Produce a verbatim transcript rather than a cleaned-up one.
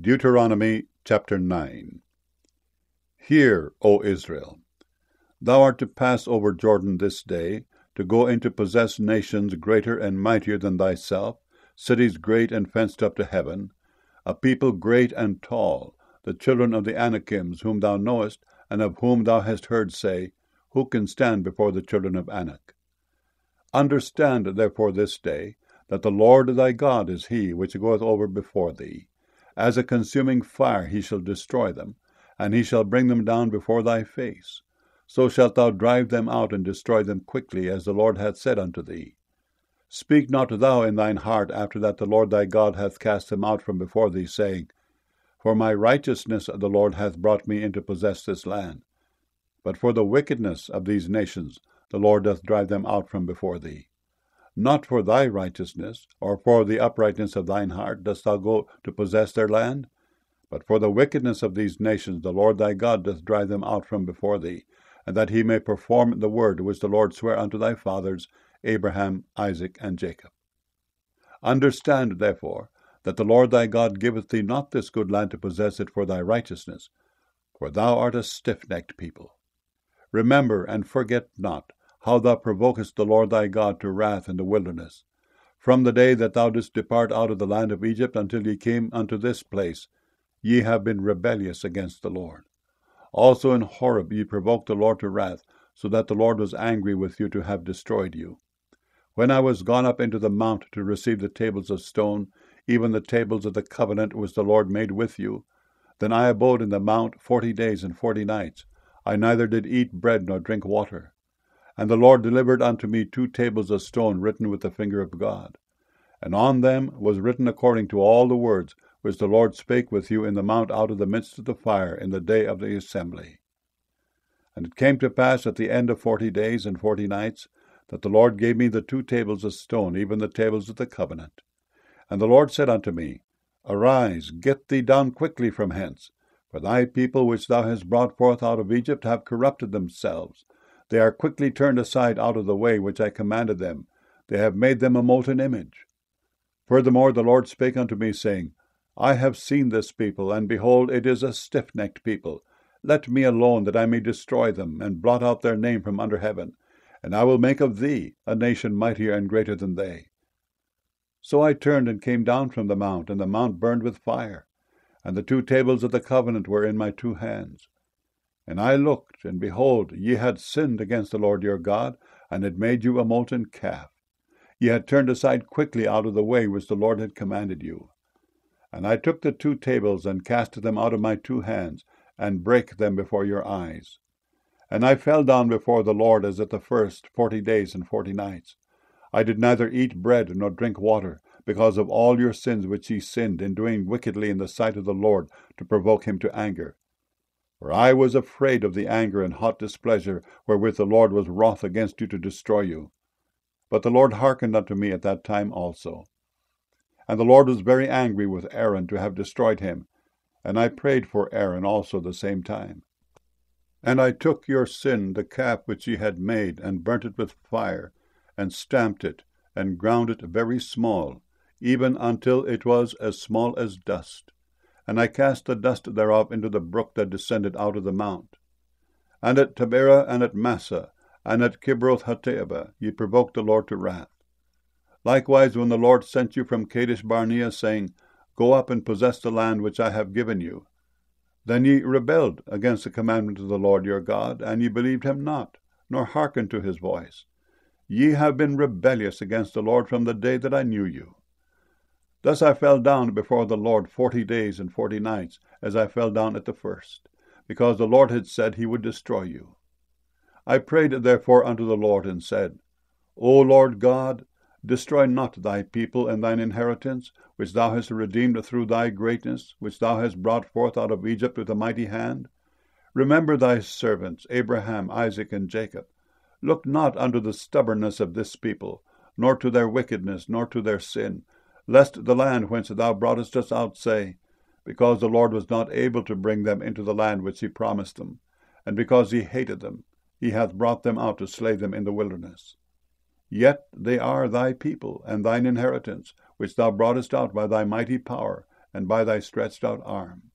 Deuteronomy chapter nine. Hear, O Israel, thou art to pass over Jordan this day, to go in to possess nations greater and mightier than thyself, cities great and fenced up to heaven, a people great and tall, the children of the Anakims, whom thou knowest, and of whom thou hast heard say, Who can stand before the children of Anak? Understand therefore this day, that the Lord thy God is he which goeth over before thee. As a consuming fire he shall destroy them, and he shall bring them down before thy face. So shalt thou drive them out and destroy them quickly, as the Lord hath said unto thee. Speak not thou in thine heart after that the Lord thy God hath cast them out from before thee, saying, For my righteousness the Lord hath brought me in to possess this land. But for the wickedness of these nations the Lord doth drive them out from before thee. Not for thy righteousness, or for the uprightness of thine heart, dost thou go to possess their land? But for the wickedness of these nations the Lord thy God doth drive them out from before thee, and that he may perform the word which the Lord sware unto thy fathers, Abraham, Isaac, and Jacob. Understand, therefore, that the Lord thy God giveth thee not this good land to possess it for thy righteousness, for thou art a stiff-necked people. Remember and forget not how thou provokest the Lord thy God to wrath in the wilderness, from the day that thou didst depart out of the land of Egypt until ye came unto this place. Ye have been rebellious against the Lord. Also in Horeb ye provoked the Lord to wrath, so that the Lord was angry with you to have destroyed you. When I was gone up into the mount to receive the tables of stone, even the tables of the covenant which the Lord made with you, then I abode in the mount forty days and forty nights. I neither did eat bread nor drink water. And the Lord delivered unto me two tables of stone written with the finger of God. And on them was written according to all the words which the Lord spake with you in the mount out of the midst of the fire in the day of the assembly. And it came to pass at the end of forty days and forty nights, that the Lord gave me the two tables of stone, even the tables of the covenant. And the Lord said unto me, Arise, get thee down quickly from hence, for thy people which thou hast brought forth out of Egypt have corrupted themselves. They are quickly turned aside out of the way which I commanded them. They have made them a molten image. Furthermore the Lord spake unto me, saying, I have seen this people, and behold, it is a stiff-necked people. Let me alone, that I may destroy them, and blot out their name from under heaven. And I will make of thee a nation mightier and greater than they. So I turned and came down from the mount, and the mount burned with fire, and the two tables of the covenant were in my two hands. And I looked, and behold, ye had sinned against the Lord your God, and had made you a molten calf. Ye had turned aside quickly out of the way which the Lord had commanded you. And I took the two tables, and cast them out of my two hands, and brake them before your eyes. And I fell down before the Lord as at the first forty days and forty nights. I did neither eat bread nor drink water, because of all your sins which ye sinned in doing wickedly in the sight of the Lord, to provoke him to anger. For I was afraid of the anger and hot displeasure wherewith the Lord was wroth against you to destroy you. But the Lord hearkened unto me at that time also. And the Lord was very angry with Aaron to have destroyed him, and I prayed for Aaron also the same time. And I took your sin, the calf which ye had made, and burnt it with fire, and stamped it, and ground it very small, even until it was as small as dust. And I cast the dust thereof into the brook that descended out of the mount. And at Taberah, and at Massah, and at Kibroth-hattaavah ye provoked the Lord to wrath. Likewise, when the Lord sent you from Kadesh-barnea, saying, Go up and possess the land which I have given you, then ye rebelled against the commandment of the Lord your God, and ye believed him not, nor hearkened to his voice. Ye have been rebellious against the Lord from the day that I knew you. Thus I fell down before the Lord forty days and forty nights, as I fell down at the first, because the Lord had said he would destroy you. I prayed therefore unto the Lord, and said, O Lord God, destroy not thy people and thine inheritance, which thou hast redeemed through thy greatness, which thou hast brought forth out of Egypt with a mighty hand. Remember thy servants, Abraham, Isaac, and Jacob. Look not unto the stubbornness of this people, nor to their wickedness, nor to their sin, lest the land whence thou broughtest us out say, Because the Lord was not able to bring them into the land which he promised them, and because he hated them, he hath brought them out to slay them in the wilderness. Yet they are thy people, and thine inheritance, which thou broughtest out by thy mighty power, and by thy stretched out arm.